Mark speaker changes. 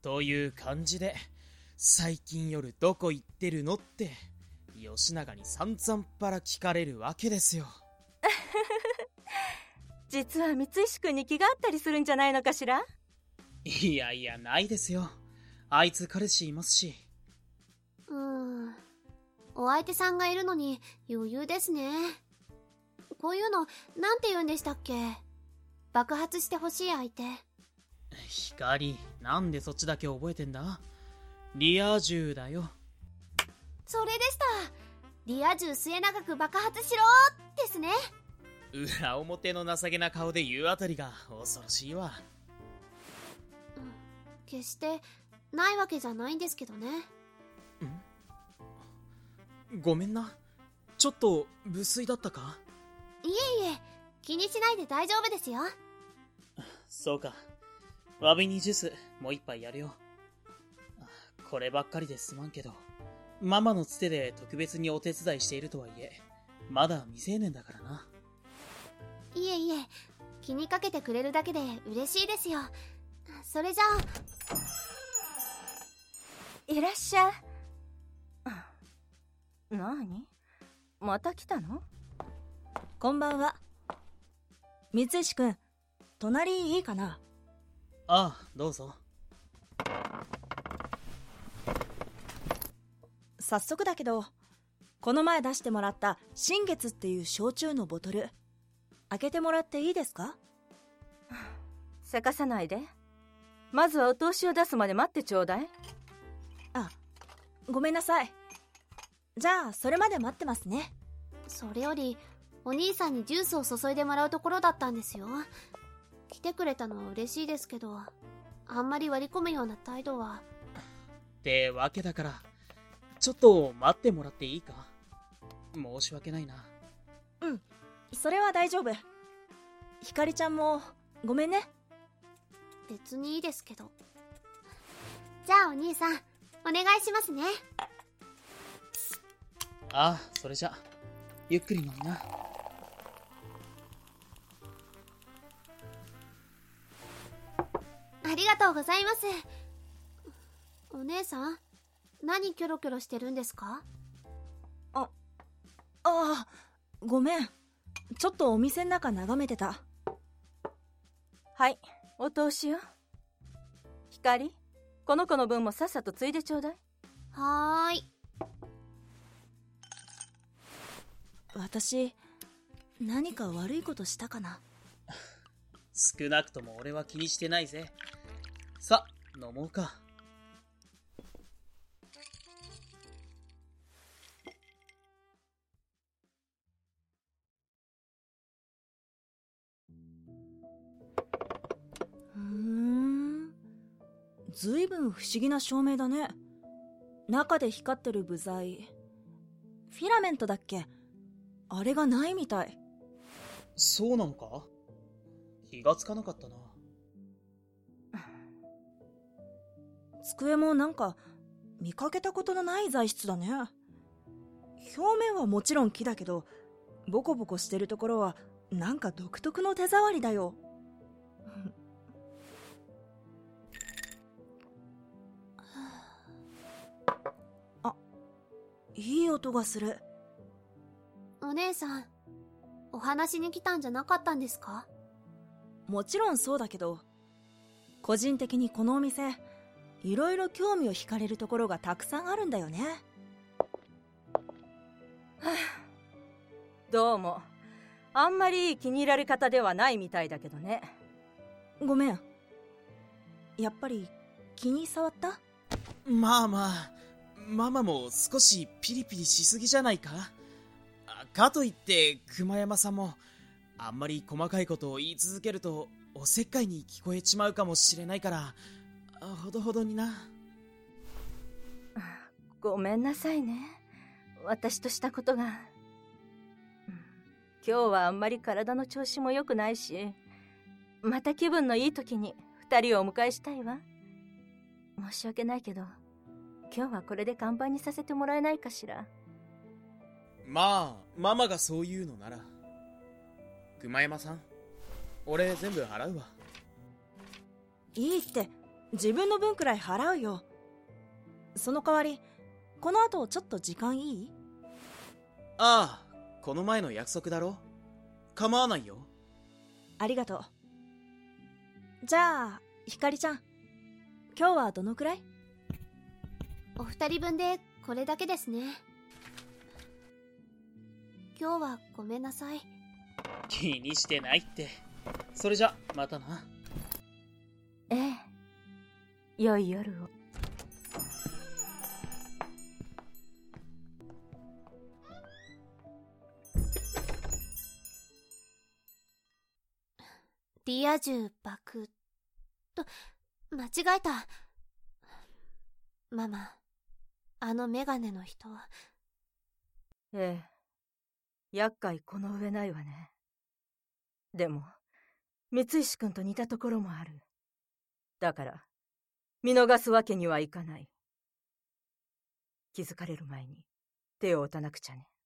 Speaker 1: という感じで、最近夜どこ行ってるのって吉永に散々パラ聞かれるわけですよ。
Speaker 2: 実は三石君に気があったりするんじゃないのかしら。
Speaker 1: いやいや、ないですよ。あいつ彼氏いますし。
Speaker 3: お相手さんがいるのに余裕ですね。こういうのなんて言うんでしたっけ？爆発してほしい相手。
Speaker 1: 光、なんでそっちだけ覚えてんだ？リア充だよ。
Speaker 3: それでした。リア充末永く爆発しろですね。
Speaker 1: 裏表の情けな顔で言うあたりが恐ろしいわ。
Speaker 3: 決してないわけじゃないんですけどね。
Speaker 1: ごめんな。ちょっと無粋だったか？
Speaker 3: いえいえ、気にしないで大丈夫ですよ。
Speaker 1: そうか。わびにジュースもう一杯やるよ。こればっかりですまんけど、ママのつてで特別にお手伝いしているとはいえ、まだ未成年だからな。
Speaker 3: いえいえ、気にかけてくれるだけで嬉しいですよ。それじゃ
Speaker 2: いらっしゃい。なに？また来たの？
Speaker 4: こんばんは。三石くん、隣いいかな？
Speaker 1: ああ、どうぞ。
Speaker 4: 早速だけど、この前出してもらった新月っていう焼酎のボトル、開けてもらっていいですか？
Speaker 2: せかさないで。まずはお通しを出すまで待ってちょうだい。
Speaker 4: あ、ごめんなさい。じゃあそれまで待ってますね。
Speaker 3: それよりお兄さんにジュースを注いでもらうところだったんですよ。来てくれたのは嬉しいですけど、あんまり割り込むような態度は。
Speaker 1: ってわけだから、ちょっと待ってもらっていいか？申し訳ないな。
Speaker 4: うん、それは大丈夫。ひかりちゃんもごめんね。
Speaker 3: 別にいいですけど。じゃあお兄さん、お願いしますね。
Speaker 1: ああ、それじゃゆっくり飲みな。
Speaker 3: ありがとうございます。お姉さん、何キョロキョロしてるんですか？
Speaker 4: ああ、ごめん。ちょっとお店の中眺めてた。
Speaker 2: はい、お通しよ。光、この子の分もさっさとついでちょうだい。
Speaker 3: はーい。
Speaker 4: 私、何か悪いことしたかな？
Speaker 1: 少なくとも俺は気にしてないぜ。さ、飲もうか。
Speaker 4: ずいぶん不思議な照明だね。中で光ってる部材、フィラメントだっけ？あれがないみたい。
Speaker 1: そうなのか？気がつかなかったな。
Speaker 4: 机もなんか見かけたことのない材質だね。表面はもちろん木だけど、ボコボコしてるところはなんか独特の手触りだよ。あ、いい音がする。
Speaker 3: お姉さん、お話に来たんじゃなかったんですか？
Speaker 4: もちろんそうだけど、個人的にこのお店、いろいろ興味を惹かれるところがたくさんあるんだよね。
Speaker 2: どうも、あんまり気に入られ方ではないみたいだけどね。
Speaker 4: ごめん。やっぱり気に障った？
Speaker 1: まあまあ、ママも少しピリピリしすぎじゃないか？かといって熊山さんもあんまり細かいことを言い続けるとおせっかいに聞こえちまうかもしれないから、ほどほどにな。
Speaker 2: ごめんなさいね、私としたことが。今日はあんまり体の調子も良くないし、また気分のいい時に2人をお迎えしたいわ。申し訳ないけど、今日はこれで看板にさせてもらえないかしら。
Speaker 1: まあ、ママがそう言うのなら。熊山さん、俺全部払うわ。
Speaker 4: いいって、 自分の分くらい払うよ。その代わり、この後ちょっと時間いい？
Speaker 1: ああ、この前の約束だろ。構わないよ。
Speaker 4: ありがとう。じゃあ、ひかりちゃん、今日はどのくらい？
Speaker 3: お二人分でこれだけですね。今日はごめんなさい。
Speaker 1: 気にしてないって。それじゃ、またな。
Speaker 2: ええ。良い夜を。
Speaker 3: リア充爆と間違えた。ママ、あのメガネの人。
Speaker 2: ええ。厄介この上ないわね。でも、三石君と似たところもある。だから、見逃すわけにはいかない。気づかれる前に手を打たなくちゃね。